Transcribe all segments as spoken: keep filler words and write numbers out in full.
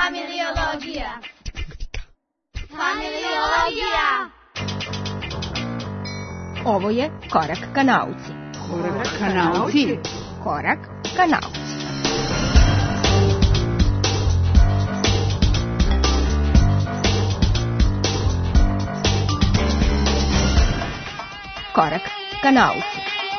Familiologija. Familiologija. Ovo je Korak ka nauci. Korak ka nauci. Korak ka nauci. Korak ka nauci.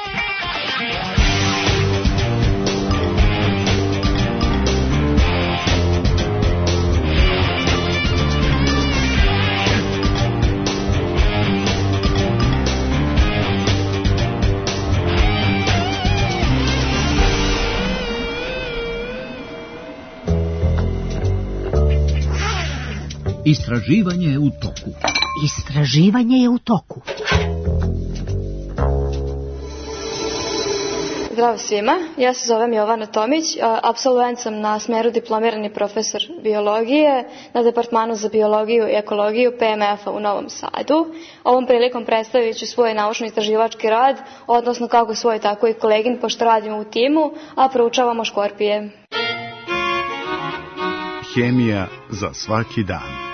Istraživanje je u toku. Istraživanje je u toku. Zdravo svima, ja se zovem Jovana Tomić, apsolvent sam na smeru diplomirani profesor biologije na Departmanu za biologiju i ekologiju P M F-a u Novom Sadu. Ovom prilikom predstavit ću svoj naučno-istraživački rad, odnosno kako svoj, tako i kolegin, pošto radimo u timu, a proučavamo škorpije. Hemija za svaki dan.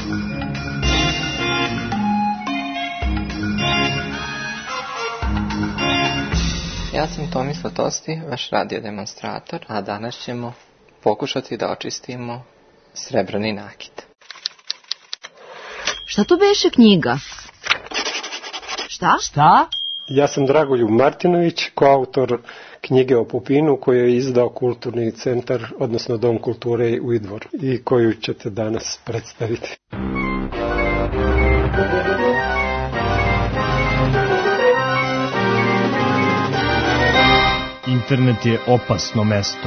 Ja sam Tomislav Tosti, vaš radio demonstrator, a danas ćemo pokušati da očistimo srebrni nakit. Šta to beše knjiga? Šta? Šta? Ja sam Dragoljub Martinović, koautor knjige o Pupinu koju je izdao Kulturni centar, odnosno Dom kulture u Idvoru i koju ćete danas predstaviti. Internet je opasno mesto.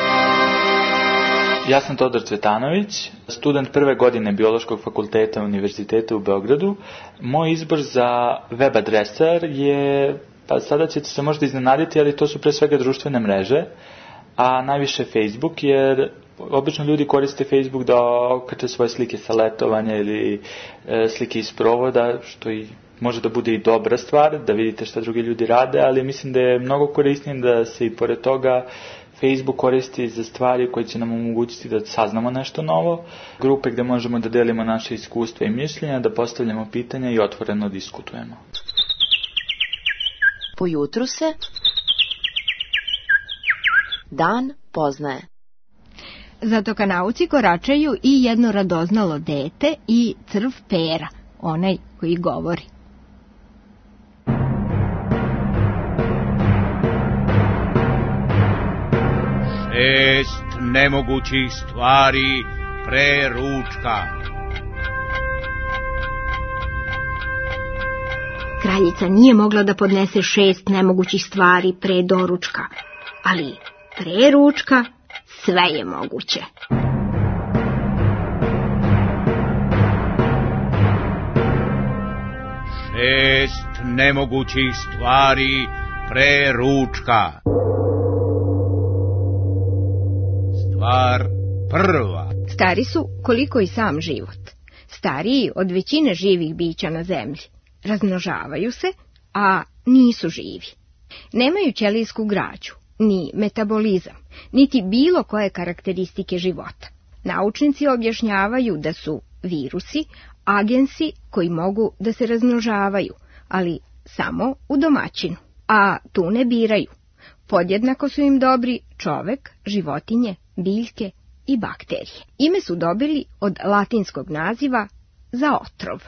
Ja sam Todor Cvetanović, student prve godine Biološkog fakulteta Univerziteta u Beogradu. Moj izbor za web adresar je, pa sada ćete se možda iznenaditi, ali to su pre svega društvene mreže, a najviše Facebook, jer obično ljudi koriste Facebook da okače svoje slike sa letovanja ili e, slike iz provoda, što i može da bude i dobra stvar, da vidite šta drugi ljudi rade, ali mislim da je mnogo korisnije da se i pored toga Facebook koristi za stvari koje će nam omogućiti da saznamo nešto novo, grupe gde možemo da delimo naše iskustva i mišljenja, da postavljamo pitanja i otvoreno diskutujemo. Po jutru se dan poznaje. Zato ka nauci koračaju i jedno radoznalo dete i crv Pera, onaj koji govori. Šest nemogućih stvari pre ručka. Kraljica nije mogla da podnese šest nemogućih stvari pre doručka, ali pre ručka sve je moguće. Šest nemogućih stvari pre ručka. Stvar prva. Stari su koliko i sam život. Stariji od većine živih bića na zemlji. Razmnožavaju se, a nisu živi. Nemaju ćelijsku građu, ni metabolizam, niti bilo koje karakteristike života. Naučnici objašnjavaju da su virusi agensi koji mogu da se razmnožavaju, ali samo u domaćinu, a tu ne biraju. Podjednako su im dobri čovek, životinje, biljke i bakterije. Ime su dobili od latinskog naziva za otrov.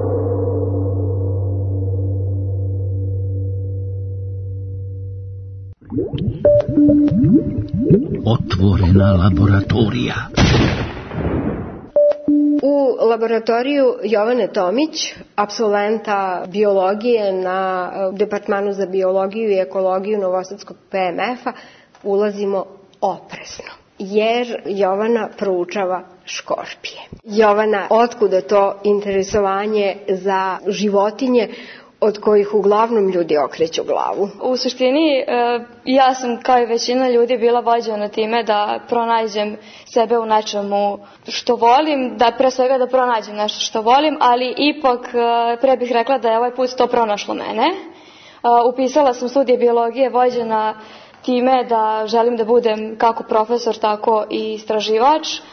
Otvorena laboratorija. U laboratoriju Jovane Tomić, apsolventa biologije na Departmanu za biologiju i ekologiju Novosadskog P M F-a, ulazimo oprezno, jer Jovana proučava škorpije. Jovana, otkuda to interesovanje za životinje od kojih uglavnom ljudi okreću glavu? U suštini, ja sam kao i većina ljudi bila vođena time da pronađem sebe u nečemu što volim, da pre svega da pronađem nešto što volim, ali ipak pre bih rekla da je ovaj put to pronašlo mene. Upisala sam studije biologije vođena time da želim da budem kako profesor, tako i istraživač.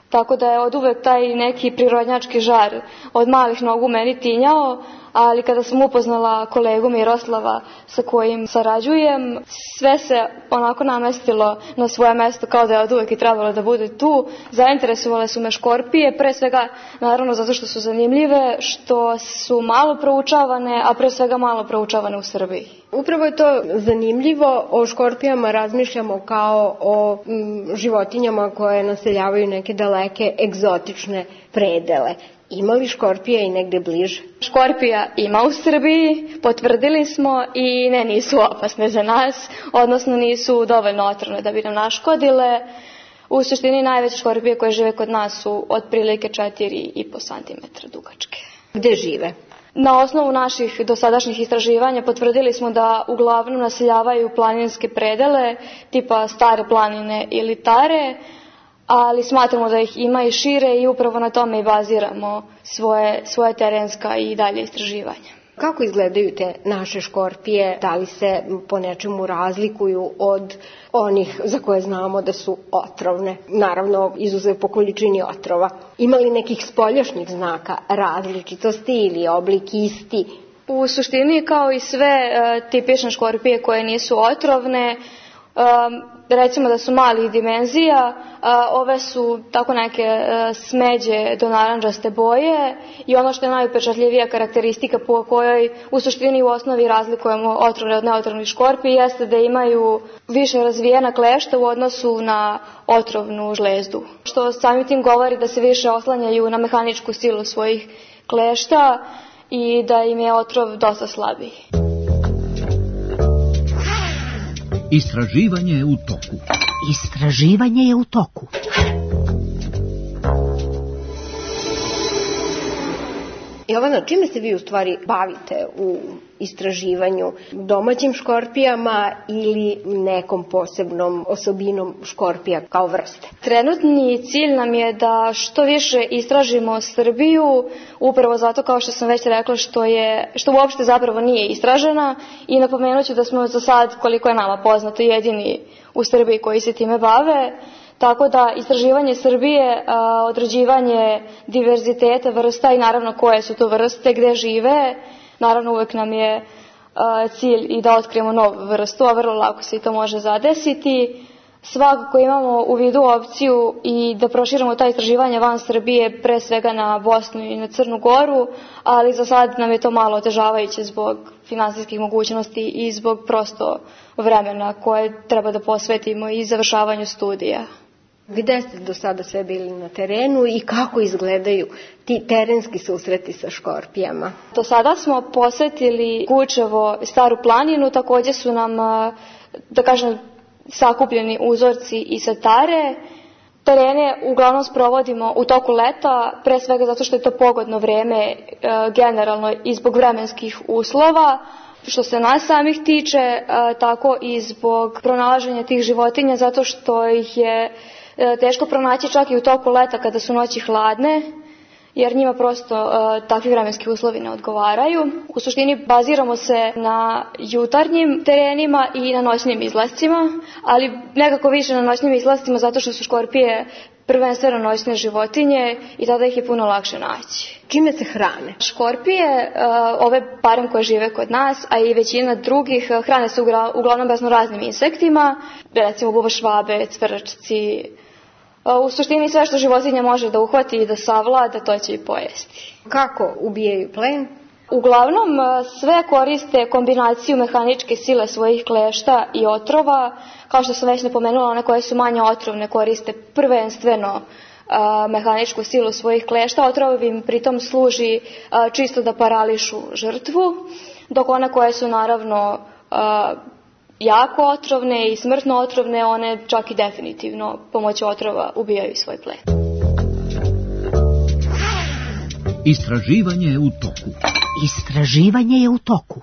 Tako da je od uvek taj neki prirodnjački žar od malih nogu meni tinjao, ali kada sam upoznala kolegu Miroslava sa kojim sarađujem, sve se onako namestilo na svoje mesto kao da je od uvek i trebalo da bude tu. Zainteresovale su me škorpije, pre svega naravno zato što su zanimljive, što su malo proučavane, a pre svega malo proučavane u Srbiji. Upravo je to zanimljivo, o škorpijama razmišljamo kao o m, životinjama koje naseljavaju neke daleke egzotične predele. Ima li škorpija i negde bliže? Škorpija ima u Srbiji, potvrdili smo i ne, nisu opasne za nas, odnosno nisu dovoljno otrovne da bi nam naškodile. U suštini najveće škorpije koje žive kod nas su otprilike četiri i po centimetra dugačke. Gde žive? Na osnovu naših dosadašnjih istraživanja potvrdili smo da uglavnom naseljavaju planinske predele, tipa Stare planine ili Tare, ali smatramo da ih ima i šire i upravo na tome i baziramo svoje, svoje terenska i dalje istraživanja. Kako izgledaju te naše škorpije? Da li se po nečemu razlikuju od onih za koje znamo da su otrovne? Naravno, izuzev po količini otrova. Ima li nekih spoljašnjih znaka različitosti ili oblik isti? U suštini, kao i sve e, tipične škorpije koje nisu otrovne, e, recimo da su malih dimenzija, ove su tako neke smeđe do naranđaste boje i ono što je najupečatljivija karakteristika po kojoj u suštini u osnovi razlikujemo otrovne od neotrovnih škorpija jeste da imaju više razvijena klešta u odnosu na otrovnu žlezdu, što samim tim govori da se više oslanjaju na mehaničku silu svojih klešta i da im je otrov dosta slabiji. Istraživanje je u toku. Istraživanje je u toku. Jovana, čime se vi u stvari bavite u istraživanju? Domaćim škorpijama ili nekom posebnom osobinom škorpija kao vrste? Trenutni cilj nam je da što više istražimo Srbiju, upravo zato, kao što sam već rekla, što je što uopšte zapravo nije istražena, i napomenut ću da smo za sad, koliko je nama poznato, jedini u Srbiji koji se time bave. Tako da istraživanje Srbije, određivanje diverziteta vrsta i naravno koje su to vrste, gde žive, naravno uvek nam je cilj i da otkrijemo novu vrstu, a vrlo lako se i to može zadesiti. Svakako imamo u vidu opciju i da proširimo ta istraživanja van Srbije, pre svega na Bosnu i na Crnu Goru, ali za sad nam je to malo otežavajuće zbog finansijskih mogućnosti i zbog prosto vremena koje treba da posvetimo i završavanju studija. Gde ste do sada sve bili na terenu i kako izgledaju ti terenski susreti sa škorpijama? Do sada smo posetili Kučevo, Staru planinu, takođe su nam, da kažem, sakupljeni uzorci i sa Tare. Terene uglavnom sprovodimo u toku leta, pre svega zato što je to pogodno vreme generalno i zbog vremenskih uslova, što se nas samih tiče, tako i zbog pronalaženja tih životinja, zato što ih je teško pronaći čak i u toku leta kada su noći hladne, jer njima prosto uh, takvi vremenski uslovi ne odgovaraju. U suštini baziramo se na jutarnjim terenima i na noćnim izlascima, ali nekako više na noćnim izlascima zato što su škorpije prvenstveno noćne životinje i tada ih je puno lakše naći. Čime se hrane? Škorpije, uh, ove barem koje žive kod nas, a i većina drugih, uh, hrane se uglavnom bezno raznim insektima, recimo buba švabe, cvrčci. U suštini sve što životinja može da uhvati i da savlada, to će i pojesti. Kako ubijaju plen? Uglavnom sve koriste kombinaciju mehaničke sile svojih klešta i otrova. Kao što sam već napomenula, one koje su manje otrovne koriste prvenstveno a, mehaničku silu svojih klešta. Otrov im pritom služi a, čisto da parališu žrtvu, dok one koje su naravno a, jako otrovne i smrtno otrovne, one čak i definitivno pomoću otrova ubijaju svoj plen. Istraživanje je u toku. Istraživanje je u toku.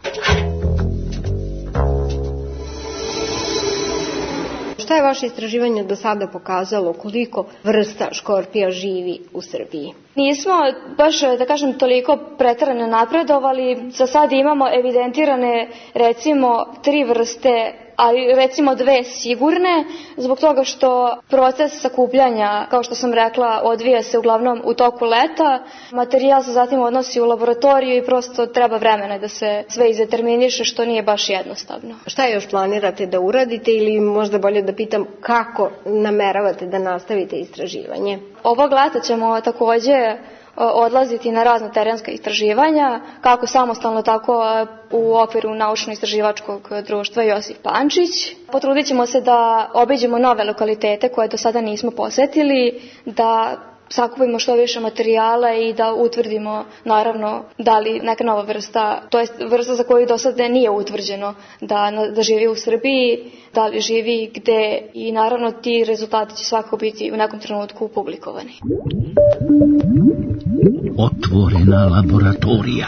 Šta je vaše istraživanje do sada pokazalo, koliko vrsta škorpija živi u Srbiji? Nismo baš, da kažem, toliko preterano napredovali. Za sad imamo evidentirane recimo tri vrste ali recimo dve sigurne, zbog toga što proces sakupljanja, kao što sam rekla, odvija se uglavnom u toku leta. Materijal se zatim odnosi u laboratoriju i prosto treba vremena da se sve izdeterminiše, što nije baš jednostavno. Šta još planirate da uradite ili možda bolje da pitam kako nameravate da nastavite istraživanje? Ovog leta ćemo takođe odlaziti na razna terenska istraživanja, kako samostalno, tako u okviru naučno-istraživačkog društva Josif Pančić. Potrudit ćemo se da obiđemo nove lokalitete koje do sada nismo posetili, da sakupimo što više materijala i da utvrdimo naravno da li neka nova vrsta, to jest vrsta za koju do sada nije utvrđeno da, da živi u Srbiji, da li živi gde, i naravno ti rezultati će svakako biti u nekom trenutku publikovani. Otvorena laboratorija.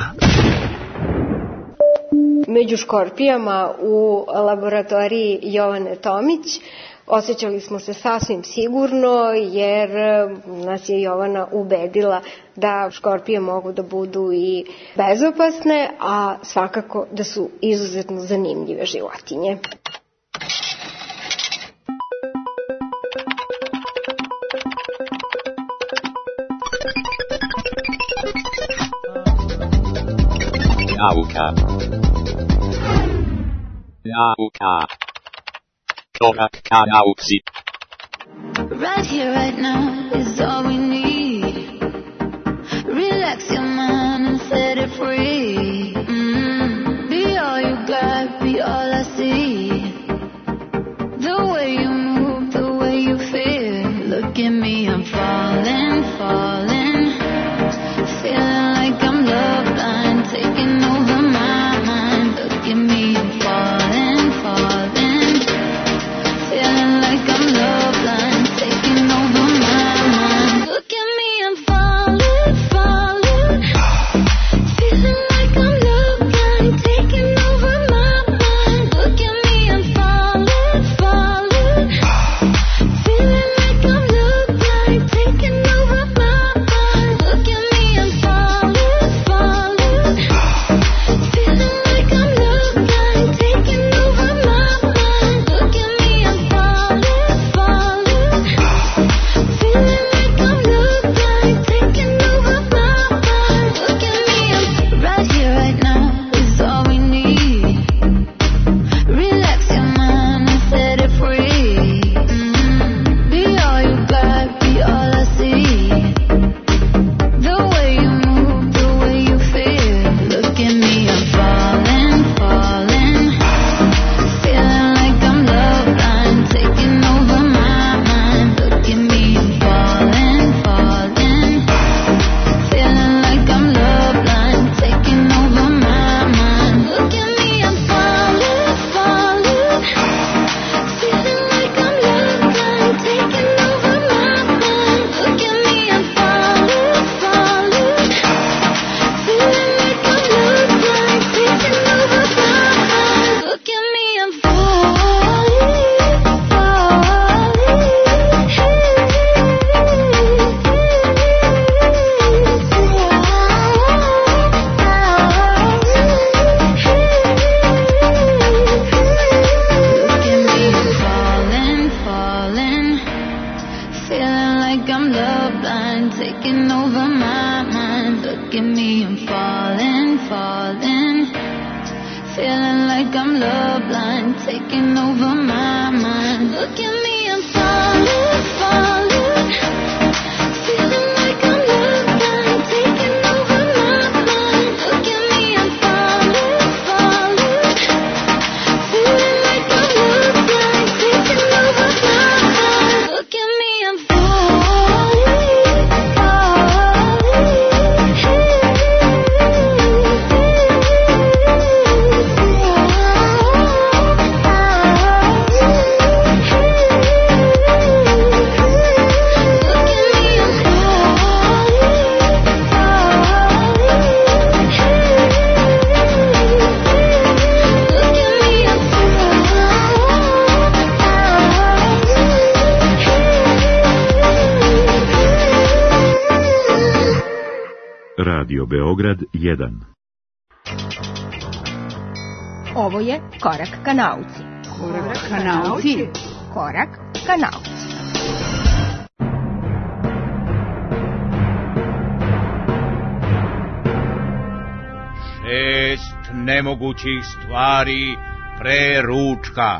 Među škorpijama u laboratoriji Jovane Tomić osjećali smo se sasvim sigurno, jer nas je Jovana ubedila da škorpije mogu da budu i bezopasne, a svakako da su izuzetno zanimljive životinje. Nauka. Nauka. Korak ka nauci. Right here, right now is all we need. Relax your mind and set it free. Mm. Be all you got, be all I see. The way you move, the way you feel. Look at me, I'm falling, falling. Feeling like I'm love blind, taking over my mind. Look at me, I'm falling, falling. Feeling like I'm love blind, taking over my mind. Look at me, I'm falling, falling. Feeling like I'm love blind, taking over my mind. Look at me, I'm falling, falling. Feeling like I'm love blind, taking over my mind. Look at me, I'm falling, falling. Feeling like I'm love blind, taking over my mind. Look at me, I'm falling, falling. Feeling like I'm love blind, taking over my mind. Look at me, I'm right here, right now is all we need. Relax your mind and set it free. Mm. Be all you got, be all I see. The way you move, the way you feel. Look at me, I'm falling, falling. Feeling like I'm love blind, taking over my mind. Look at me, I'm falling, falling. Feeling like I'm love blind, taking over my mind. Look at me, I'm falling, falling. Feeling like I'm love blind, taking over my mind. Look at me, I'm falling, falling. Feeling like I'm love blind, taking over my mind. Look at me, I'm falling, falling, falling. Feeling like I'm love blind, taking over my mind. Look at me, I'm falling, falling. Feeling like I'm love blind, taking over my mind. Look at me, I'm falling, falling. Feeling like I'm love blind, taking over my mind. Look at me, I'm falling, falling. Feeling like I'm love blind, taking over my mind. Look at me, I'm falling, Radio Beograd jedan. Ovo je Korak ka nauci. Korak ka nauci. Korak ka nauci. Šest nemogućih stvari pre ručka.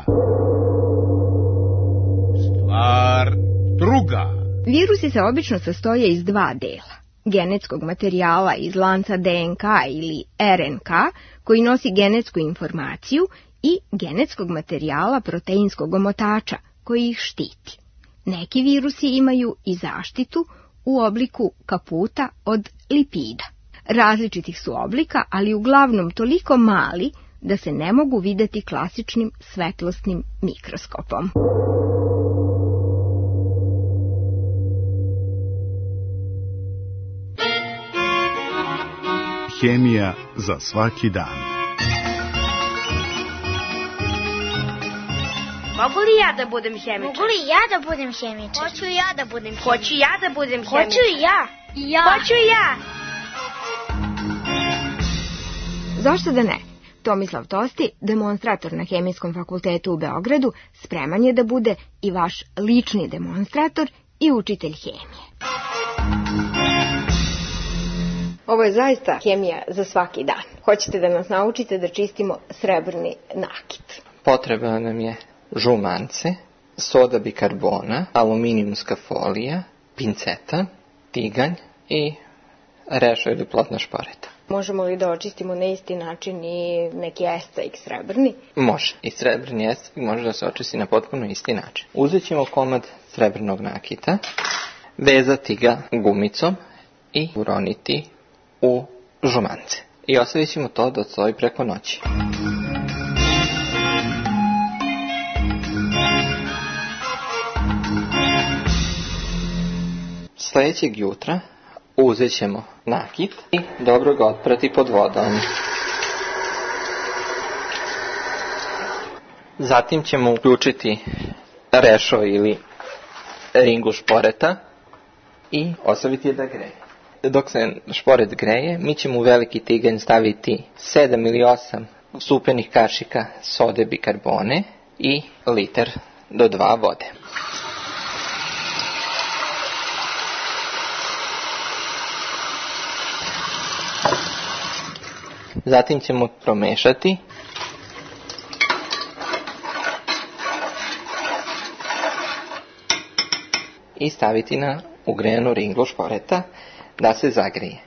Stvar druga. Virusi se obično sastoje iz dva dela. Genetskog materijala iz lanca D N K ili R N K koji nosi genetsku informaciju i genetskog materijala proteinskog omotača koji ih štiti. Neki virusi imaju i zaštitu u obliku kaputa od lipida. Različitih su oblika, ali uglavnom toliko mali da se ne mogu videti klasičnim svetlosnim mikroskopom. Hemija za svaki dan. Mogu li ja da budem hemičar? Mogu li ja da budem hemičar? Hoću i ja da budem hemičar. Hoću ja da budem hemičar. Hoću i ja. I ja. Hoću i ja. Zašto da ne? Tomislav Tosti, demonstrator na Hemijskom fakultetu u Beogradu, spreman je da bude i vaš lični demonstrator i učitelj hemije. Ovo je zaista hemija za svaki dan. Hoćete da nas naučite da čistimo srebrni nakit. Potreba nam je žumance, soda bikarbona, aluminijumska folija, pinceta, tiganj i rešo ili plotna šporeta. Možemo li da očistimo na isti način i neki estajk srebrni? Može. I srebrni estajk može da se očisti na potpuno isti način. Uzet ćemo komad srebrnog nakita, vezati ga gumicom i uroniti u žumance. I ostavit ćemo to da odstoji preko noći. Sljedećeg jutra uzet ćemo nakit i dobro ga otprati pod vodom. Zatim ćemo uključiti rešo ili ringu šporeta i ostaviti je da greje. Dok se šporet greje, mi ćemo u veliki tiganj staviti sedam ili osam supenih kašika sode bikarbone i liter do dva vode. Zatim ćemo promešati i staviti na ugrejenu ringlu šporeta da se zagrije.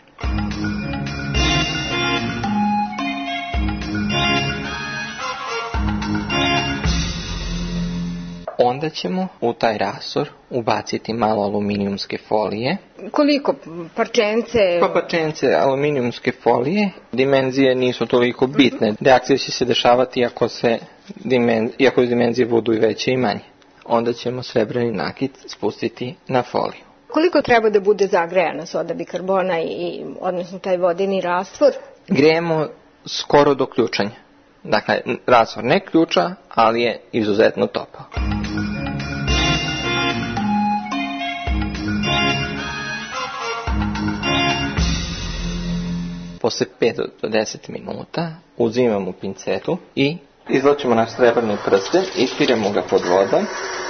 Onda ćemo u taj rasor ubaciti malo aluminijumske folije. Koliko parčence? Pa parčence aluminijumske folije. Dimenzije nisu toliko bitne. Reakcija će se dešavati ako, se dimen, iako dimenzije budu i veće i manje. Onda ćemo srebrni nakit spustiti na foliju. Koliko treba da bude zagrejana soda bikarbona i, odnosno taj vodeni rastvor? Grejemo skoro do ključanja. Dakle, rastvor ne ključa, ali je izuzetno topao. Posle pet do deset minuta uzimamo pincetu i izvlačimo naš srebrni prsten, ispiremo ga pod vodom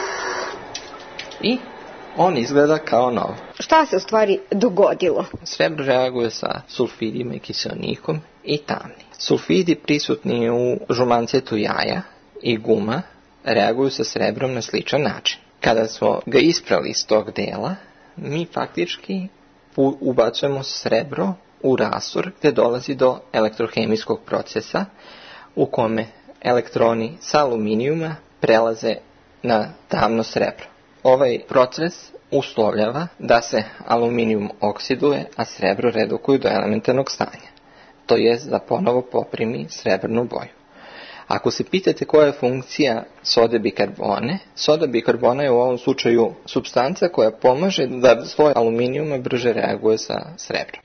i on izgleda kao nov. Šta se u stvari dogodilo? Srebro reaguje sa sulfidima i kiseonikom i tamni. Sulfidi prisutni u žumancetu jaja i guma reaguju sa srebrom na sličan način. Kada smo ga isprali iz tog dela, mi faktički ubacujemo srebro u rastor gdje dolazi do elektrohemijskog procesa u kome elektroni sa aluminijuma prelaze na tamno srebro. Ovaj proces uslovljava da se aluminijum oksiduje, a srebro redukuje do elementarnog stanja, to jest da ponovo poprimi srebrnu boju. Ako se pitate koja je funkcija sode bikarbone, soda bikarbona je u ovom slučaju supstanca koja pomaže da sloj aluminijuma brže reaguje sa srebrom.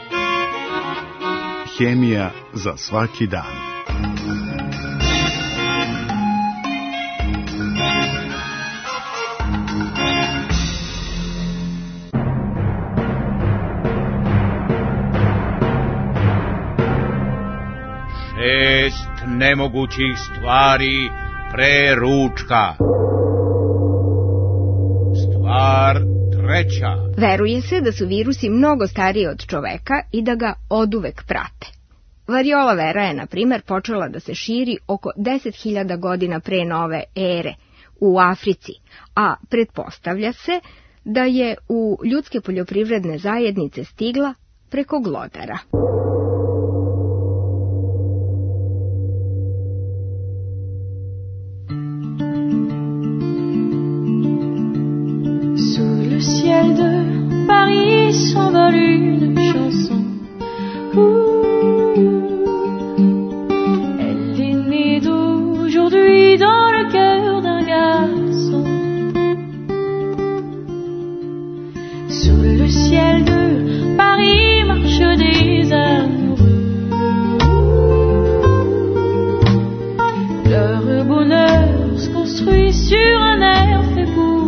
Hemija za svaki dan. Šest nemogućih stvari pre ručka. Stvar treća. Veruje se da su virusi mnogo stariji od čoveka i da ga oduvek prate. Variola vera je, na primjer, počela da se širi oko deset hiljada godina pre nove ere u Africi, a pretpostavlja se da je u ljudske poljoprivredne zajednice stigla preko glodara. Sous le ciel de Paris s'envole une chanson. Elle est née d'aujourd'hui dans le cœur d'un garçon. Sous le ciel de Paris marchent des amoureux. Leur bonheur se construit sur un air fait pour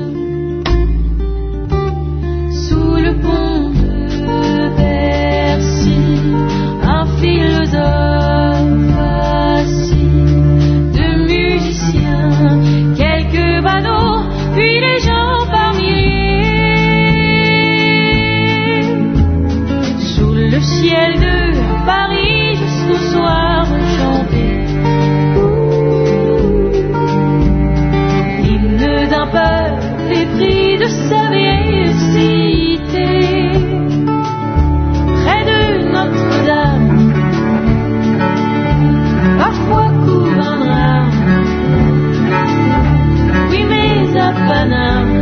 le pont de Bercy, un philosophe assis, de musiciens, quelques badauds, puis les gens par milliers. Sous le ciel de Paris jusqu'au soir chanté, l'hymne d'un peuple épris de sa vieille cité. Près de Notre-Dame, parfois couvre un drame. Oui, mais à Paname,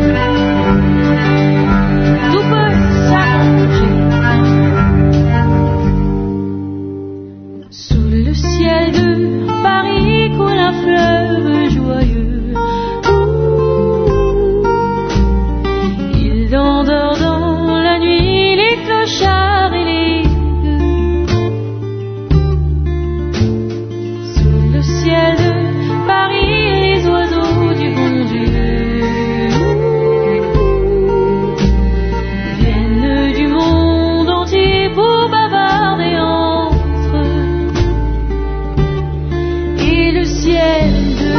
tout peut s'arranger. Sous le ciel de Paris coule un fleuve joyeux. Il endort dans la nuit les clochards et les gueux. Sous le ciel de Paris, les oiseaux du bon Dieu viennent du monde entier pour bavarder entre eux. Et le ciel de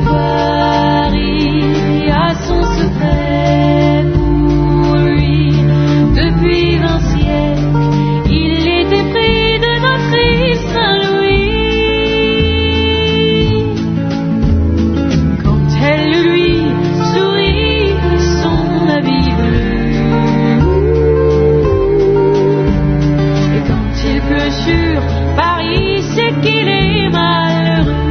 Paris a son secret pour lui. Depuis vingt siècles, il était pris de notre île Saint-Louis. Quand elle lui sourit de son habit bleu, et quand il pleut sur Paris, c'est qu'il est malheureux.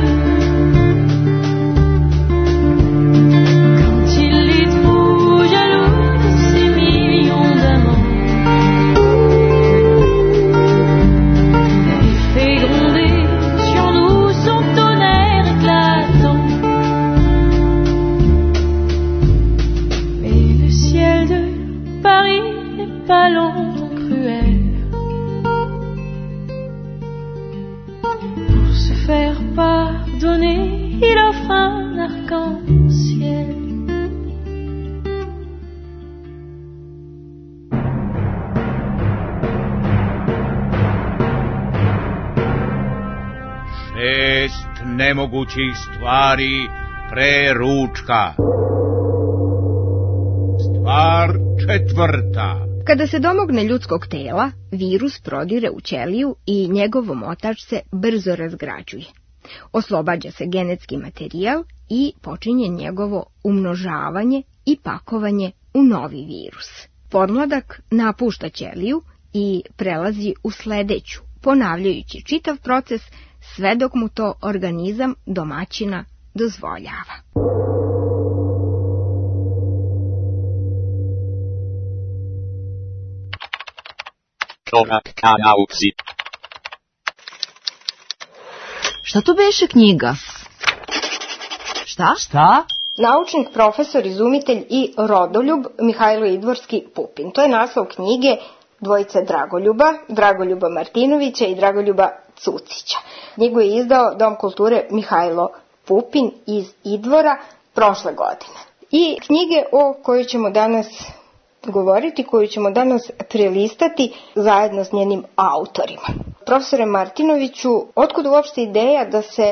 Quand il est trop jaloux de ses millions d'amants, il fait gronder sur nous son tonnerre éclatant. Mais le ciel de Paris n'est pas longtemps cruel. Pour se faire pardonner, il offre un arc-en-ciel. Šest nemogućih stvari pre ručka. Stvar četvrta. Kada se domogne ljudskog tela, virus prodire u ćeliju i njegov omotač se brzo razgrađuje. Oslobađa se genetski materijal i počinje njegovo umnožavanje i pakovanje u novi virus. Podmladak napušta ćeliju i prelazi u sledeću, ponavljajući čitav proces sve dok mu to organizam domaćina dozvoljava. Korak ka nauci. Šta to beše knjiga? Šta? Šta? Naučnik, profesor, izumitelj i rodoljub Mihajlo Idvorski Pupin. To je naslov knjige dvojice Dragoljuba, Dragoljuba Martinovića i Dragoljuba Cucića. Knjigu je izdao Dom kulture Mihajlo Pupin iz Idvora prošle godine. I knjige o kojoj ćemo danas govoriti, koju ćemo danas prelistati zajedno s njenim autorima. Profesore Martinoviću, otkud uopšte ideja da se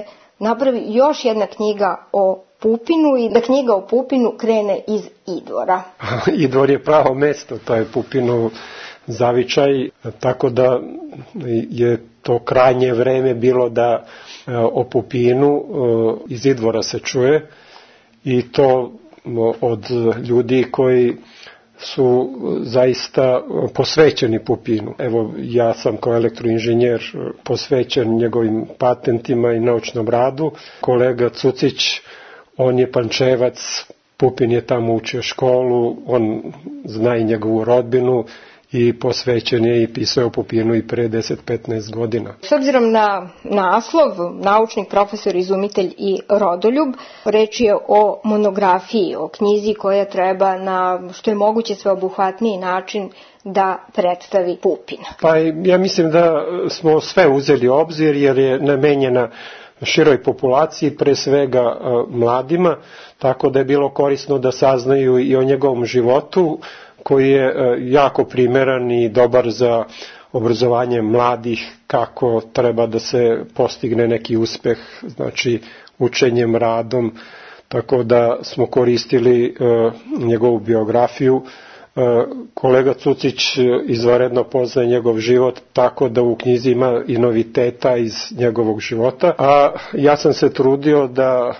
napravi još jedna knjiga o Pupinu i da knjiga o Pupinu krene iz Idvora. Idvor je pravo mesto, to je Pupinu zavičaj, tako da je to krajnje vreme bilo da o Pupinu iz Idvora se čuje i to od ljudi koji su zaista posvećeni Pupinu. Evo, ja sam kao elektroinženjer posvećen njegovim patentima i naučnom radu. Kolega Cucić, on je Pančevac, Pupin je tamo učio školu, on zna i njegovu rodbinu i posvećen je i pisao o Pupinu i pre deset do petnaest godina. S obzirom na naslov, naučnik, profesor, izumitelj i rodoljub, reč je o monografiji, o knjizi koja treba na što je moguće sveobuhvatniji način da predstavi Pupina. Pa ja mislim da smo sve uzeli u obzir jer je namenjena široj populaciji, pre svega mladima, tako da je bilo korisno da saznaju i o njegovom životu, koji je jako primeran i dobar za obrazovanje mladih, kako treba da se postigne neki uspeh, znači učenjem, radom, tako da smo koristili njegovu biografiju. Kolega Cucić izvanredno poznaje njegov život, tako da u knjizi ima i noviteta iz njegovog života, a ja sam se trudio da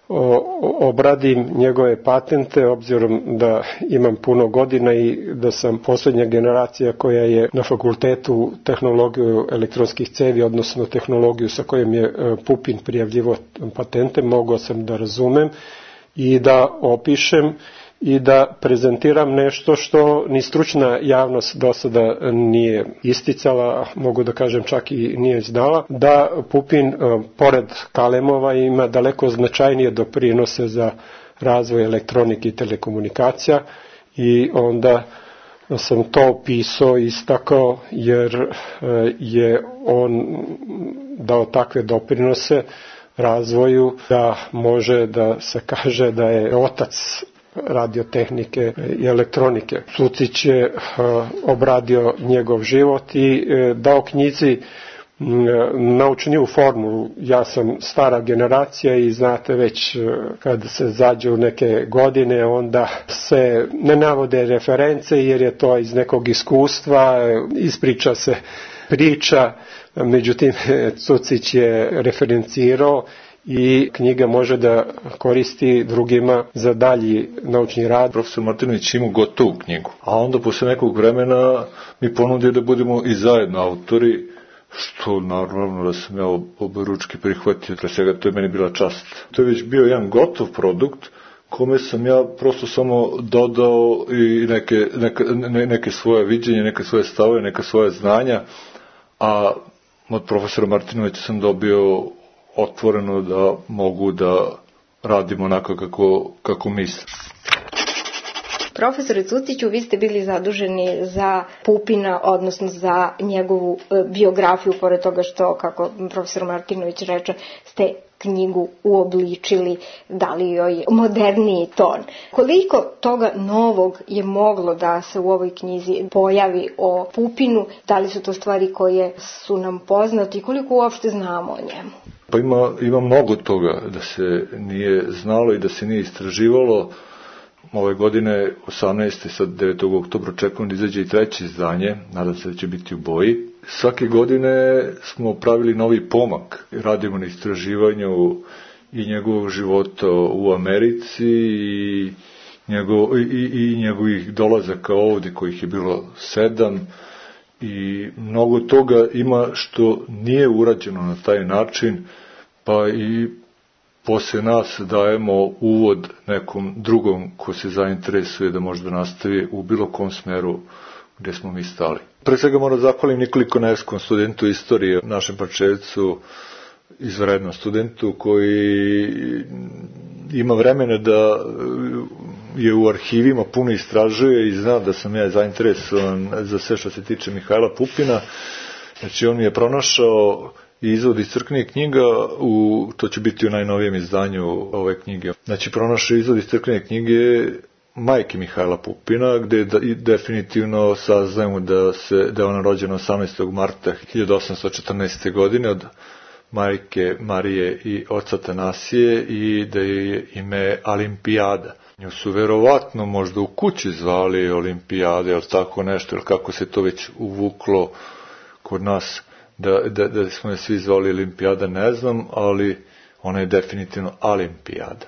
obradim njegove patente, obzirom da imam puno godina i da sam posljednja generacija koja je na fakultetu tehnologiju elektronskih cevi, odnosno tehnologiju sa kojom je Pupin prijavljivo patente, mogao sam da razumem i da opišem i da prezentiram nešto što ni stručna javnost do sada nije isticala, mogu da kažem čak i nije znala, da Pupin, pored kalemova, ima daleko značajnije doprinose za razvoj elektronike i telekomunikacija i onda sam to opisao i istakao jer je on dao takve doprinose razvoju da može da se kaže da je otac radiotehnike i elektronike. Cucić je obradio njegov život i dao knjizi naučniju formulu. Ja sam stara generacija i znate već kad se zađe u neke godine onda se ne navode reference jer je to iz nekog iskustva, ispriča se priča, međutim Cucić je referencirao i knjiga može da koristi drugima za dalji naučni rad. Profesor Martinović ima gotovu knjigu, a onda posle nekog vremena mi ponudio da budemo i zajedno autori, što naravno da sam ja oboručki prihvatio, pre svega to je meni bila čast. To je već bio jedan gotov produkt kome sam ja prosto samo dodao i neke, neke, neke svoje viđenje, neke svoje stavove, neka svoje znanja, a od profesora Martinovića sam dobio otvoreno da mogu da radimo onako kako, kako mislim. Profesore Cuciću, vi ste bili zaduženi za Pupina, odnosno za njegovu biografiju, pored toga što, kako profesor Martinović reče, ste knjigu uobličili, dali joj moderniji ton. Koliko toga novog je moglo da se u ovoj knjizi pojavi o Pupinu, da li su to stvari koje su nam poznate i koliko uopšte znamo o njemu? Pa ima, ima mnogo toga da se nije znalo i da se nije istraživalo. Ove godine, osamnaeste sad devetog oktobra, očekujem da izađe i treće izdanje, nadam se da će biti u boji. Svake godine smo pravili novi pomak, radimo na istraživanju i njegovog života u Americi i, njegov, i, i njegovih dolazaka ovdje, kojih je bilo sedam, i mnogo toga ima što nije urađeno na taj način, pa i posle nas dajemo uvod nekom drugom ko se zainteresuje da možda nastavi u bilo kom smeru gdje smo mi stali. Pre svega moram zahvalim Nikoli Konevskom, studentu istorije, našem Pančevcu, izvanrednom studentu koji ima vremena da je u arhivima puno istražuje i zna da sam ja zainteresovan za sve što se tiče Mihajla Pupina. Znači on mi je pronašao i izvod iz crkvenih knjiga, u, to će biti u najnovijem izdanju ove knjige. Znači pronašao izvod iz crkvene knjige majke Mihajla Pupina, gde da, definitivno saznajemo da, se, da je ona rođena osamnaestog marta hiljadu osamsto četrnaeste. godine od majke Marije i oca Tanasije i da je ime Olimpijada. Nju su verovatno možda u kući zvali Olimpijade ili tako nešto, ili kako se to već uvuklo kod nas, da, da, da smo je svi zvali Olimpijada, ne znam, ali ona je definitivno Olimpijada.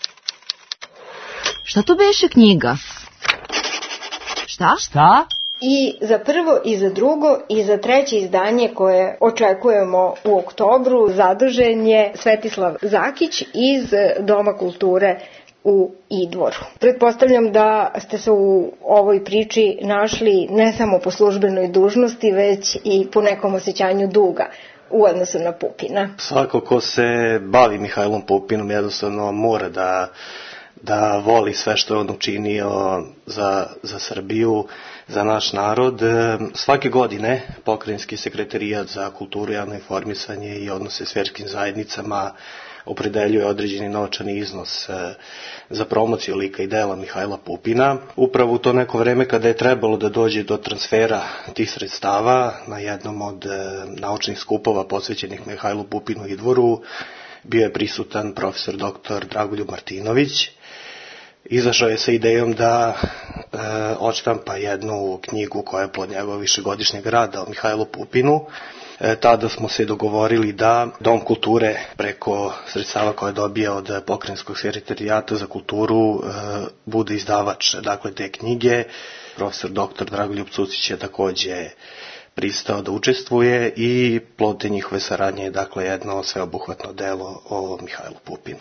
Šta to beše knjiga? Šta? Šta? I za prvo i za drugo i za treće izdanje koje očekujemo u oktobru zadužen je Svetislav Zakić iz Doma kulture u Idvoru. Pretpostavljam da ste se u ovoj priči našli ne samo po službenoj dužnosti, već i po nekom osjećanju duga u odnosu na Pupina. Svako ko se bavi Mihajlom Pupinom jednostavno mora da, da voli sve što je on učinio za, za Srbiju, za naš narod. Svake godine Pokrajinski sekretarijat za kulturu, javno informisanje i odnose s vjerskim zajednicama opredeljuje određeni novčani iznos za promociju lika i dela Mihajla Pupina. Upravo u to neko vreme kada je trebalo da dođe do transfera tih sredstava na jednom od naučnih skupova posvećenih Mihajlu Pupinu i Idvoru bio je prisutan profesor doktor Dragoljub Martinović. Izašao je sa idejom da e, odštampa jednu knjigu koja je plod njegovog višegodišnjeg rada o Mihajlu Pupinu. E, tada smo se dogovorili da Dom kulture preko sredstava koje dobije od Pokrajinskog sekretarijata za kulturu e, bude izdavač dakle te knjige. Profesor doktor Dragoljub Cucić je takođe pristao da učestvuje i plod te njihove saradnje je dakle jedno sveobuhvatno delo o Mihajlu Pupinu.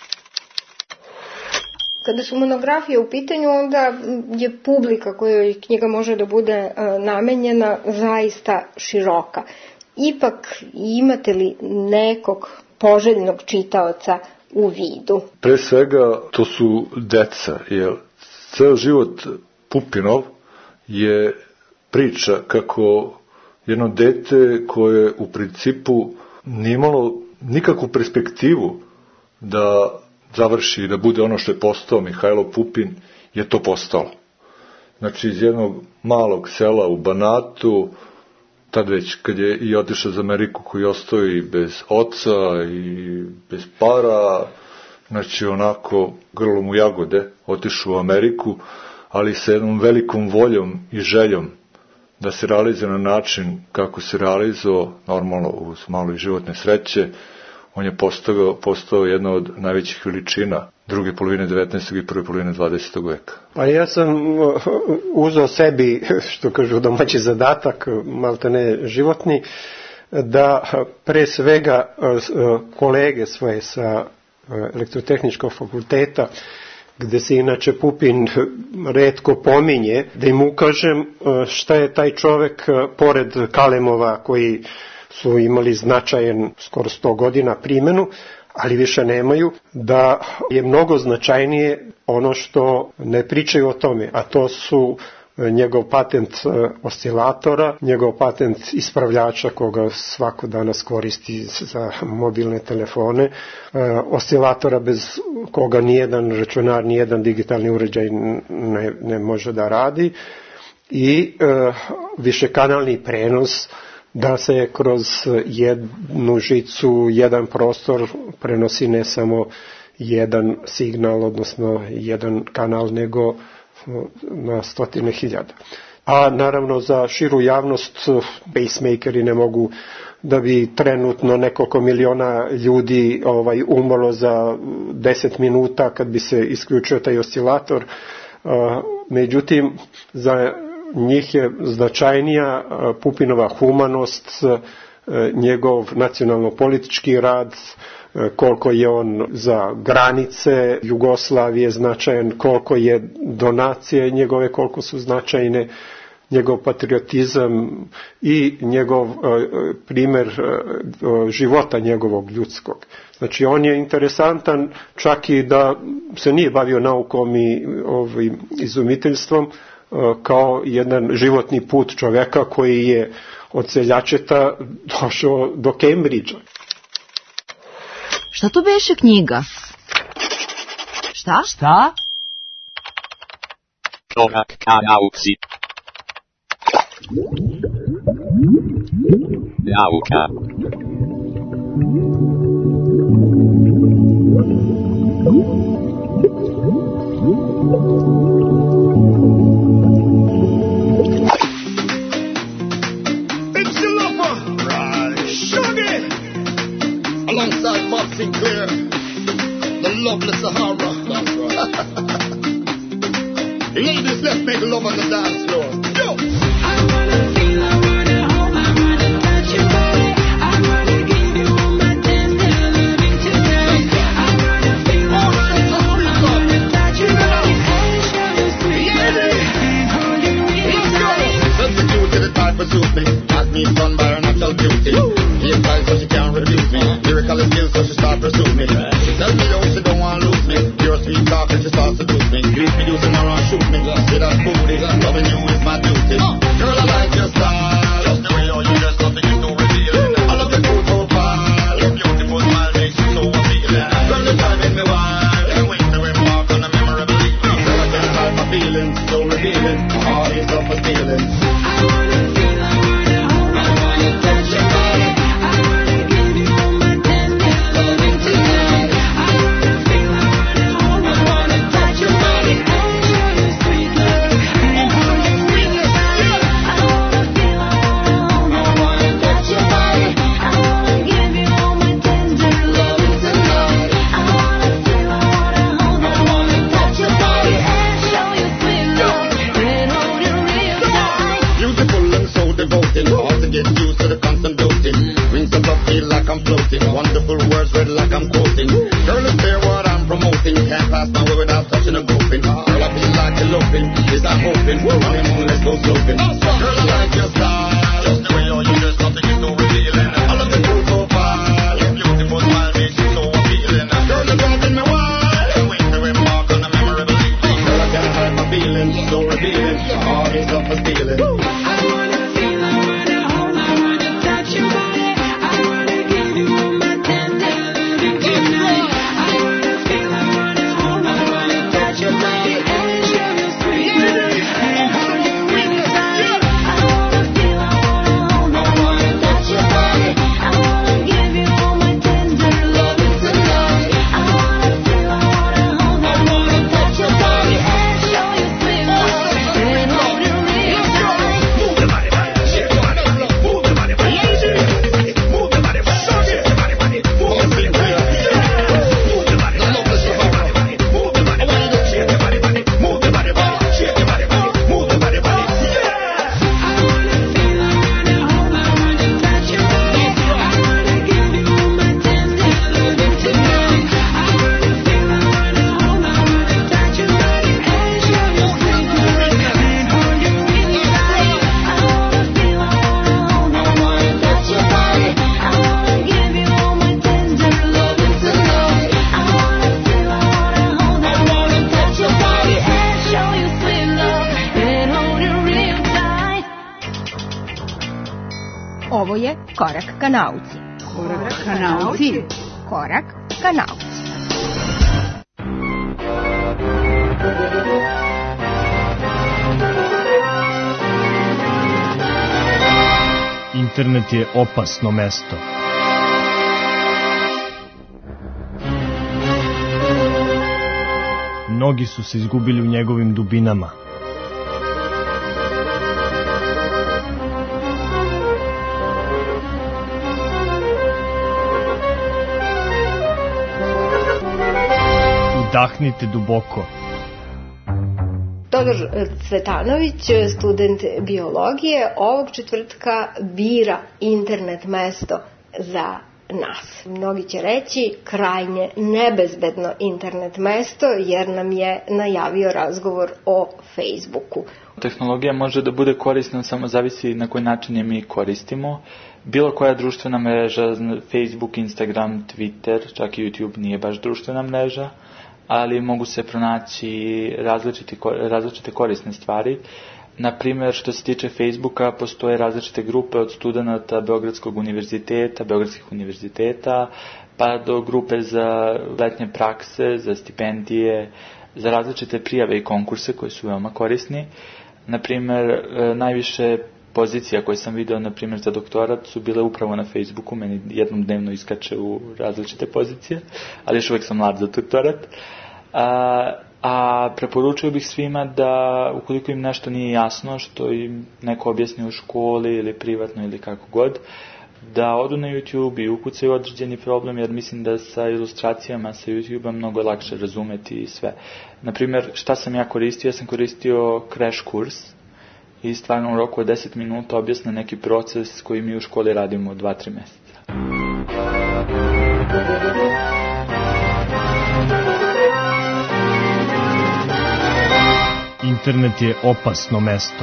Kada su monografije u pitanju, onda je publika kojoj knjiga može da bude namenjena zaista široka. Ipak imate li nekog poželjnog čitaoca u vidu? Pre svega to su deca, jer ceo život Pupinov je priča kako jedno dete koje u principu nije imalo nikakvu perspektivu da završi, da bude ono što je postao Mihajlo Pupin, je to postalo. Znači, iz jednog malog sela u Banatu, tad već kad je i otišao za Ameriku, koji ostao i bez oca i bez para, znači onako grlom u jagode, otišao u Ameriku, ali sa jednom velikom voljom i željom da se realizuje na način kako se realizuje, normalno uz malo i životne sreće. On je postao, postao jedna od najvećih veličina druge polovine devetnaestog i prve polovine dvadesetog veka. Pa ja sam uzeo sebi, što kažu, domaći zadatak, maltene životni, da pre svega kolege svoje sa elektrotehničkog fakulteta, gde se inače Pupin retko pominje, da im ukažem šta je taj čovek pored Kalemova koji su imali značajan skoro sto godina primjenu, ali više nemaju, da je mnogo značajnije ono što ne pričaju o tome, a to su njegov patent oscilatora, njegov patent ispravljača koga svako danas koristi za mobilne telefone, oscilatora bez koga nijedan računar, nijedan digitalni uređaj ne, ne može da radi i višekanalni prenos da se kroz jednu žicu, jedan prostor prenosi ne samo jedan signal, odnosno jedan kanal, nego na stotine hiljada. A naravno za širu javnost pacemakeri ne mogu, da bi trenutno nekoliko miliona ljudi ovaj umrlo za deset minuta kad bi se isključio taj oscilator. Međutim, za njih je značajnija Pupinova humanost, njegov nacionalno-politički rad, koliko je on za granice Jugoslavije značajan, koliko je donacije njegove, koliko su značajne, njegov patriotizam i njegov primer života njegovog ljudskog. Znači on je interesantan čak i da se nije bavio naukom i ovim izumiteljstvom, kao jedan životni put čoveka koji je od seljačeta došao do Cambridgea. Šta to beše knjiga? Šta? Šta? Korak ka nauci. Nauka. Ladies, let's make love on the dance floor. Yo! I wanna feel, I wanna hold, I wanna touch your body. I wanna give you all my tender loving tonight. I wanna feel, I wanna hold, I wanna touch your body. And show you sweet love and hold you real tight. Substitute to the type of suit me. Ask me fun by her natural beauty. Game tight so she can't refuse me. Lyrical skills so she start pursue me. She tell me yo, she don't want lose me. Pure sweet talk and she starts seduce me. Greet me using her and shoot me. See that booty, loving you is my duty. Girl, I like your style. Just the way you dress, nothing is too revealing. I love your cool profile. Your beautiful smile makes you so appealing. Girl, you're driving me wild. Can't wait to embark on a memorable evening. Girl, I can't hide my feelings, so revealing. My heart is up for stealing. I wanna feel, I wanna hold, I wanna touch your body. I wanna give you all my tender loving tonight. I wanna feel, I wanna hold, I wanna touch your body. And show you sweet love and hold you real tight. I wanna feel, I wanna hold, I wanna touch your body. I wanna give you all my tender loving tonight. I wanna feel, I wanna hold, I wanna touch your body. And show you sweet love and hold you real tight. Beautiful and so devoted, hard to get used to the constant doting. Wings above feel like I'm floating. Wonderful words read like I'm quoting. Girl, it's clear what I'm promoting. Can't pass my way without touching a groping. Girl, I feel like eloping. Is that hoping? Honeymoon, let's go sloping. Girl, I like your style. Just the way you dress, nothing is too revealing. I love your cool profile. Your beautiful smile makes you so appealing. Girl, you're driving me wild. Can't wait to embark on a memorable evening. Girl, I can't hide my feelings, so revealing. My heart is up for stealing. I wanna feel, I wanna hold, I wanna touch your body. I wanna give you all my tender loving tonight. I wanna feel, I wanna hold, I wanna touch your body. And show you sweet love and hold you real tight. I wanna feel, I wanna hold, I wanna touch your body. I wanna give you all my tender loving tonight. I wanna feel, I wanna hold, I wanna touch your body. And show you sweet love and hold you real tight. Move the body, body, shake your body, body. Move the body, body, shake your body, body. Move the body, body, shake your body, body. Move the body, body, move the body, body, shake your body, body. Move the body, body, shake your body, body. Move the body, body, shake your body, body. Move the body, body, yeah. I wanna feel, I wanna hold, I wanna touch your body. I wanna give you all my tender loving tonight. I wanna feel, I wanna hold, I wanna touch your body. And show you sweet love and hold you real tight. I wanna feel, I wanna hold, I wanna touch your body. I wanna give you all my tender loving tonight. I wanna feel, I wanna hold, I wanna touch your body. And show you sweet love and hold you real tight. Ovo je Korak ka nauci. Korak ka nauci. Korak ka nauci. Internet je opasno mesto. Mnogi su se izgubili u njegovim dubinama. Udahnite duboko. Todor Cvetanović, student biologije, ovog četvrtka bira internet mesto za nas. Mnogi će reći krajnje nebezbedno internet mesto jer nam je najavio razgovor o Facebooku. Tehnologija može da bude korisna, samo zavisi na koji način je mi koristimo. Bilo koja društvena mreža, Facebook, Instagram, Twitter, čak i YouTube nije baš društvena mreža, ali mogu se pronaći različite, različite korisne stvari. Na primjer, što se tiče Facebooka, postoje različite grupe od studenata Beogradskog univerziteta, Beogradskih univerziteta, pa do grupe za letnje prakse, za stipendije, za različite prijave i konkurse koji su veoma korisni. Na primjer, najviše pozicija koje sam video, na primjer, za doktorat su bile upravo na Facebooku, meni jednom dnevno iskače u različite pozicije, ali još uvijek sam mlad za doktorat. A, a preporučio bih svima da, ukoliko im nešto nije jasno, što im neko objasni u školi ili privatno ili kako god, da odu na YouTube i ukucaju određeni problem, jer mislim da sa ilustracijama sa YouTube-a mnogo lakše razumeti sve. Naprimjer, šta sam ja koristio? Ja sam koristio crash kurs i stvarno u roku od deset minuta objasne neki proces koji mi u školi radimo dva do tri mjeseca. Internet je opasno mesto.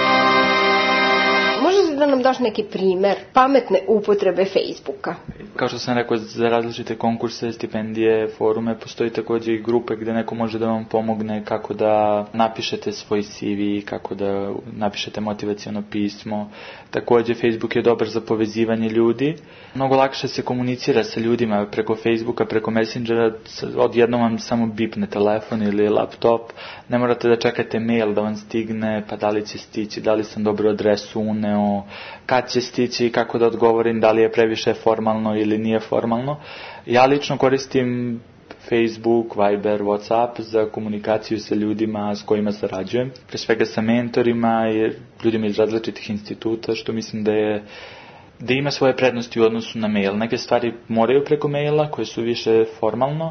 Možeš da nam daš neki primer pametne upotrebe Facebooka? Kao što sam rekao, za različite konkurse, stipendije, forume, postoji također i grupe gdje neko može da vam pomogne kako da napišete svoj C V, kako da napišete motivaciono pismo. Također, Facebook je dobar za povezivanje ljudi. Mnogo lakše se komunicira sa ljudima preko Facebooka, preko Messengera, odjednom vam samo bipne telefon ili laptop. Ne morate da čekate mail da vam stigne, pa da li će stići, da li sam dobru adresu uneo, kad će stići, kako da odgovorim, da li je previše formalno ili nije formalno. Ja lično koristim Facebook, Viber, WhatsApp za komunikaciju sa ljudima s kojima sarađujem, pre svega sa mentorima i ljudima iz različitih instituta, što mislim da je da ima svoje prednosti u odnosu na mail. Neke stvari moraju preko maila, koje su više formalno,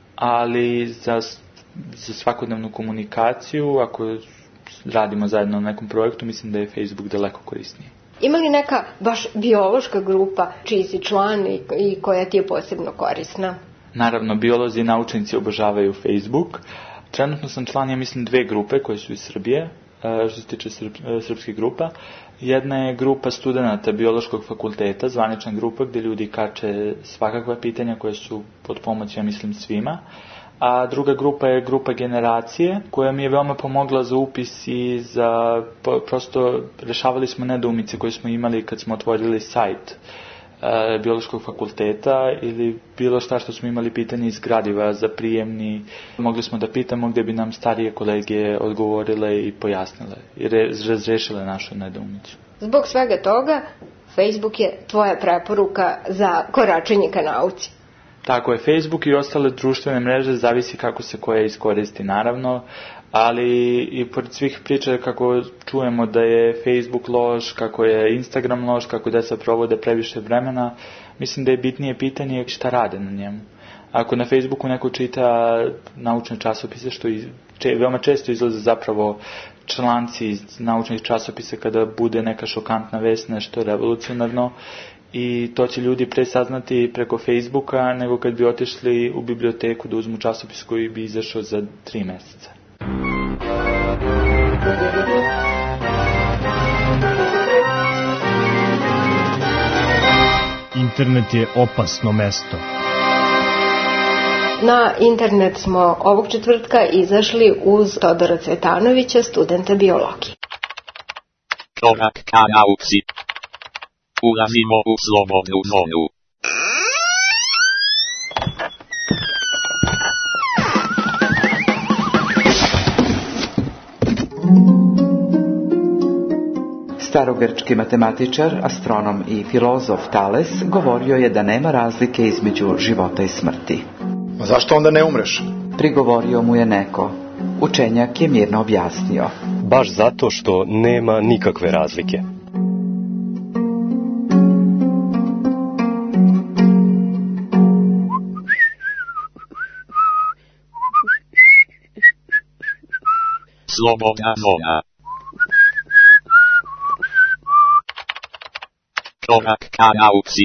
ali za, za svakodnevnu komunikaciju, ako radimo zajedno na nekom projektu, mislim da je Facebook daleko korisniji. Ima li neka baš biološka grupa čiji si član i, i koja ti je posebno korisna? Naravno, biolozi i naučnici obožavaju Facebook. Trenutno sam član, ja mislim, dve grupe koje su iz Srbije, što se tiče srp, srpskih grupa. Jedna je grupa studenata biološkog fakulteta, zvanična grupa gdje ljudi kače svakakva pitanja koje su pod pomoć, ja mislim, svima. A druga grupa je grupa generacije, koja mi je veoma pomogla za upis i za, prosto rešavali smo nedoumice koje smo imali kad smo otvorili sajt e, biološkog fakulteta ili bilo šta što smo imali pitanje iz gradiva za prijemni. Mogli smo da pitamo gdje bi nam starije kolege odgovorile i pojasnile i razrešile našu nedoumicu. Zbog svega toga, Facebook je tvoja preporuka za koračenje ka nauci. Tako je, Facebook i ostale društvene mreže, zavisi kako se koja iskoristi, naravno, ali i pored svih priča kako čujemo da je Facebook loš, kako je Instagram loš, kako da se provode previše vremena, mislim da je bitnije pitanje šta rade na njemu. Ako na Facebooku neko čita naučne časopise, što iz, če, veoma često izlaze zapravo članci iz naučnih časopisa kada bude neka šokantna vest, nešto revolucionarno, i to će ljudi pre saznati preko Facebooka nego kad bi otišli u biblioteku da uzmu časopis koji bi izašao za tri mjeseca. Internet je opasno mesto. Na internet smo ovog četvrtka izašli uz Todora Cvetanovića, studenta biologije. Korak ka nauci. Ulazimo u slobodnu zonu. Starogrčki matematičar, astronom i filozof Tales govorio je da nema razlike između života i smrti. A zašto onda ne umreš? Prigovorio mu je neko. Učenjak je mirno objasnio. Baš zato što nema nikakve razlike. Slobodna zona. Korak ka nauci.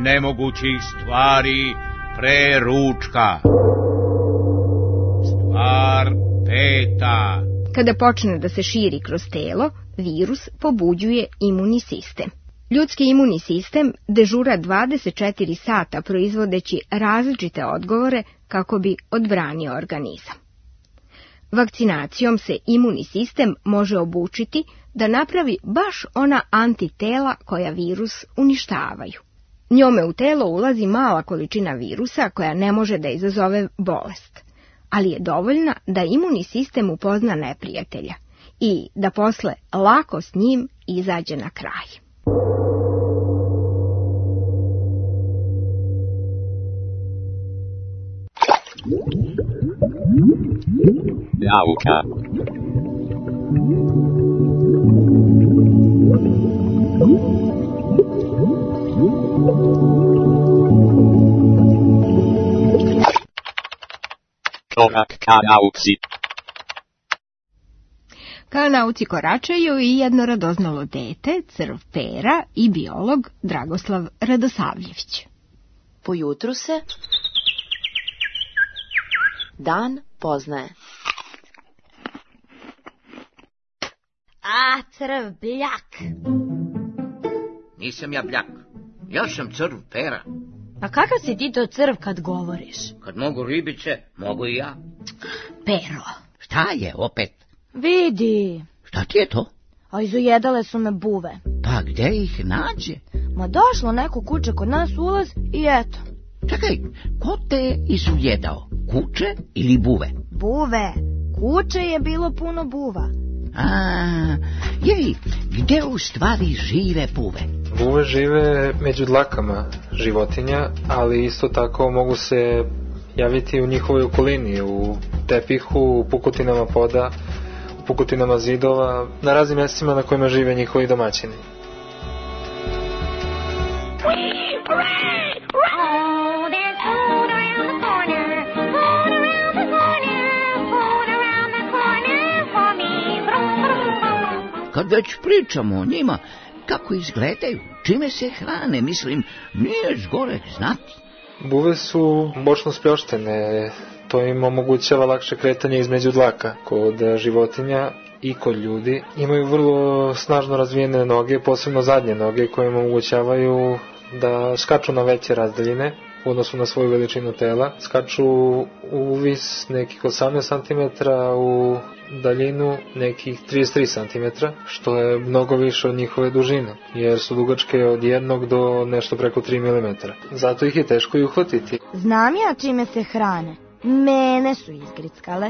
nemogućih stvari pre ručka. Stvar peta. Kada počne da se širi kroz telo, virus pobuđuje imunni sistem. Ljudski imunni sistem dežura dvadeset četiri sata proizvodeći različite odgovore kako bi odbranio organizam. Vakcinacijom se imunni sistem može obučiti da napravi baš ona antitela koja virus uništavaju. Njome u telo ulazi mala količina virusa koja ne može da izazove bolest, ali je dovoljna da imunni sistem upozna neprijatelja i da posle lako s njim izađe na kraj. Nauka. Korak ka nauci. Ka nauci koračaju i jedno radoznalo dete, crv Pera i biolog Dragoslav Radosavljević. Po jutru se dan poznaje. A, crv bljak. Nisam ja bljak, ja sam crv Pera. A kakav si ti to crv kad govoriš? Kad mogu ribice, mogu i ja. Pero. Šta je opet? Vidi. Šta ti je to? A izujedale su me buve. Pa gde ih nađe? Ma došlo neko kuće kod nas ulaz i eto. Čekaj, ko te izujedao? Kuće ili buve? Buve. Kuće je bilo puno buva. A, jej, gde u stvari žive buve? Buve žive među dlakama životinja, ali isto tako mogu se javiti u njihovoj okolini, u tepihu, u pukotinama poda, u pukotinama zidova, na raznim mjestima na kojima žive njihovi domaćini. Kad već pričamo o njima, kako izgledaju, čime se hrane, mislim, nije zgorek znati. Buve su bočno spljoštene, to im omogućava lakše kretanje između dlaka. Kod životinja i kod ljudi imaju vrlo snažno razvijene noge, posebno zadnje noge koje im omogućavaju da skaču na veće razdaljine u odnosu na svoju veličinu tela. Skaču u vis nekih osamnaest centimetara, u daljinu nekih trideset tri centimetra, što je mnogo više od njihove dužine, jer su dugačke od jednog do nešto preko tri milimetra. Zato ih je teško i uhvatiti. Znam ja čime se hrane. Mene su izgrickale.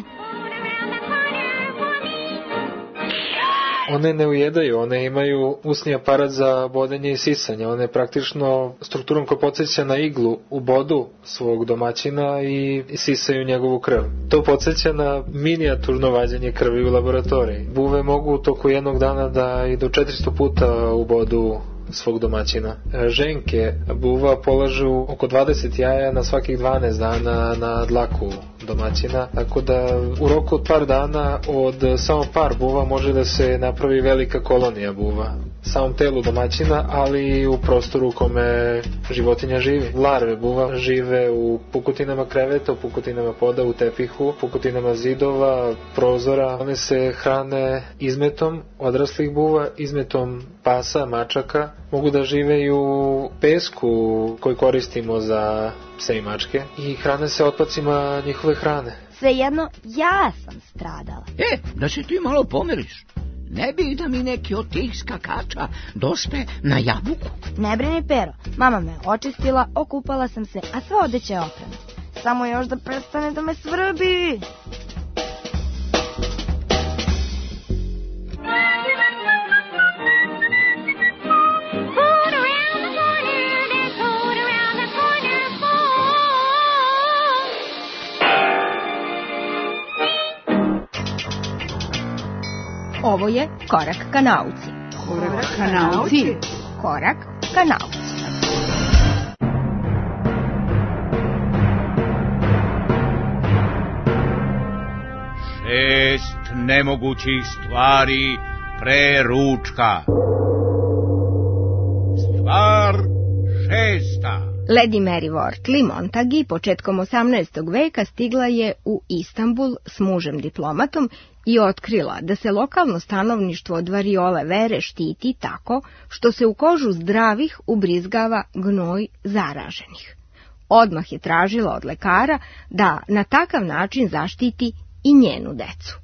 One ne ujedaju, one imaju usni aparat za bodenje i sisanje. One praktično strukturom koja podsjeća na iglu u bodu svog domaćina i sisaju njegovu krv. To podsjeća na minijaturno vađenje krvi u laboratoriji. Buve mogu u toku jednog dana da i do četiristo puta u bodu svog domaćina. Ženke buva polažu oko dvadeset jaja na svakih dvanaest dana na dlaku domaćina, tako da u roku od par dana od samo par buva može da se napravi velika kolonija buva. Samom telu domaćina, ali i u prostoru u kome životinja živi. Larve buva žive u pukotinama kreveta, u pukotinama poda, u tepihu, pukotinama zidova, prozora. One se hrane izmetom odraslih buva, izmetom pasa, mačaka. Mogu da žive i u pesku koji koristimo za pse i mačke i hrane se otpacima njihove hrane. Svejedno, ja sam stradala. E, da se ti malo pomiriš. Ne bih da mi neki od tih skakača dospe na jabuku. Ne brini, Pero, mama me očistila, okupala sam se, a sve odeće je oprano. Samo još da prestane da me svrbi. Ovo je Korak ka nauci. Korak ka nauci. Korak ka nauci. Šest nemogućih stvari pre ručka. Stvar šesta. mesta. Lady Mary Wortley Montagu početkom osamnaestog veka stigla je u Istanbul s mužem diplomatom i otkrila da se lokalno stanovništvo od variole vere štiti tako što se u kožu zdravih ubrizgava gnoj zaraženih. Odmah je tražila od lekara da na takav način zaštiti i njenu decu.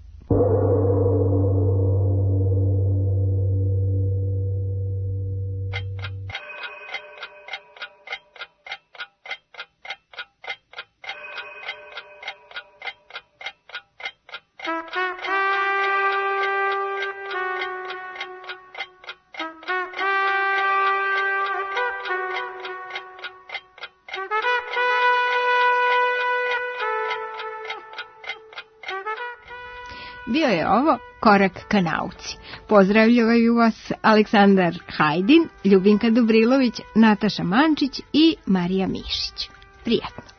Bio je ovo Korak ka nauci. Pozdravljaju vas Aleksandar Hajdin, Ljubinka Dobrilović, Nataša Mančić i Marija Mišić. Prijatno.